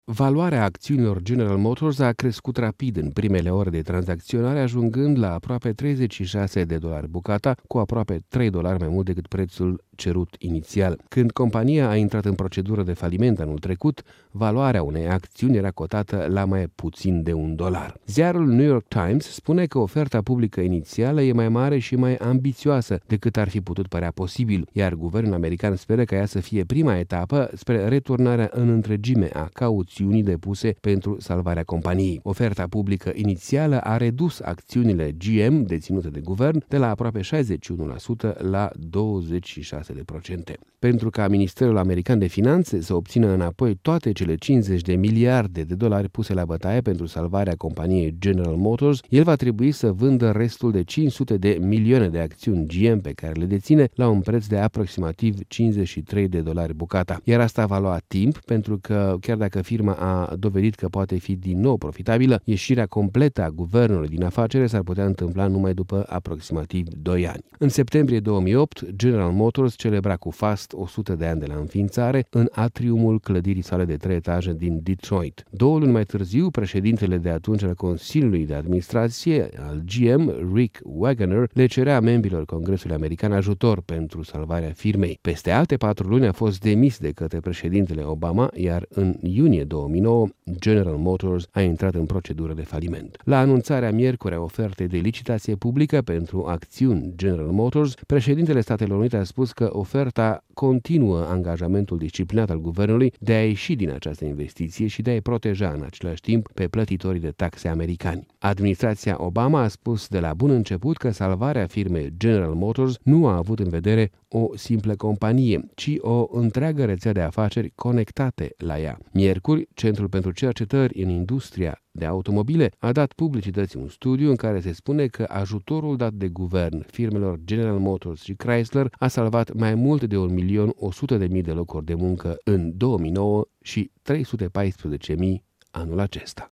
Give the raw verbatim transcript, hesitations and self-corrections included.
Valoarea acțiunilor General Motors a crescut rapid în primele ore de tranzacționare, ajungând la aproape treizeci și șase de dolari bucata, cu aproape trei dolari mai mult decât prețul cerut inițial. Când compania a intrat în procedură de faliment anul trecut, valoarea unei acțiuni era cotată la mai puțin de un dolar. Ziarul New York Times spune că oferta publică inițială e mai mare și mai ambițioasă decât ar fi putut părea posibil, iar guvernul american speră ca ea să fie prima etapă spre returnarea în întregime a cauțiunii depuse pentru salvarea companiei. Oferta publică inițială a redus acțiunile G M deținute de guvern de la aproape șaizeci și unu la sută la douăzeci și șase la sută. Pentru ca Ministerul American de Finanțe să obțină înapoi toate cele cincizeci de miliarde de dolari puse la bătaie pentru salvarea companiei General Motors, el va trebui să vândă restul de cinci sute de milioane de acțiuni G M pe care le deține la un preț de aproximativ cincizeci și trei de dolari bucata. Iar asta va lua timp, pentru că chiar dacă firma a dovedit că poate fi din nou profitabilă, ieșirea completă a guvernului din afacere s-ar putea întâmpla numai după aproximativ doi ani. În septembrie două mii opt, General Motors celebra cu fast o sută de ani de la înființare în atriumul clădirii sale de trei etaje din Detroit. Două luni mai târziu, președintele de atunci al Consiliului de Administrație al G M, Rick Wagoner, le cerea membrilor Congresului American ajutor pentru salvarea firmei. Peste alte patru luni a fost demis de către președintele Obama, iar în iunie două mii nouă, General Motors a intrat în procedură de faliment. La anunțarea miercuri a ofertei de licitație publică pentru acțiuni General Motors, președintele Statelor Unite a spus că oferta continuă angajamentul disciplinat al guvernului de a ieși din această investiție și de a-i proteja în același timp pe plătitorii de taxe americani. Administrația Obama a spus de la bun început că salvarea firmei General Motors nu a avut în vedere o simplă companie, ci o întreagă rețea de afaceri conectate la ea. Miercuri, Centrul pentru Cercetări în Industria de Automobile a dat publicității un studiu în care se spune că ajutorul dat de guvern firmelor General Motors și Chrysler a salvat mai mult de un milion o sută de mii de locuri de muncă în două mii nouă și trei sute paisprezece mii anul acesta.